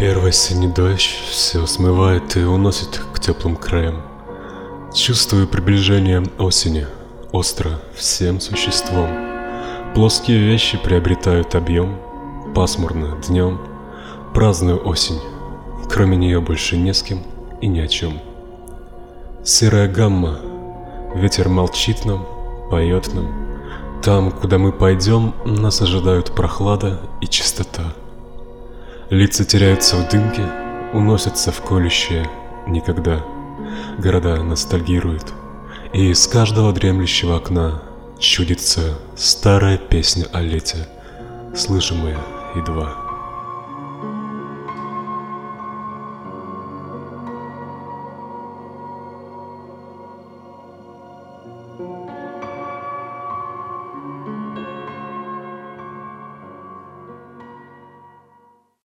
Первый осенний дождь все смывает и уносит к теплым краям. Чувствую приближение осени, остро всем существом. Плоские вещи приобретают объем, пасмурно днем. Праздную осень, кроме нее больше не с кем и ни о чем. Серая гамма, ветер молчит нам, поет нам. Там, куда мы пойдем, нас ожидают прохлада и чистота. Лица теряются в дымке, уносятся в колющее никогда. Города ностальгируют, и из каждого дремлющего окна чудится старая песня о лете, слышимая едва.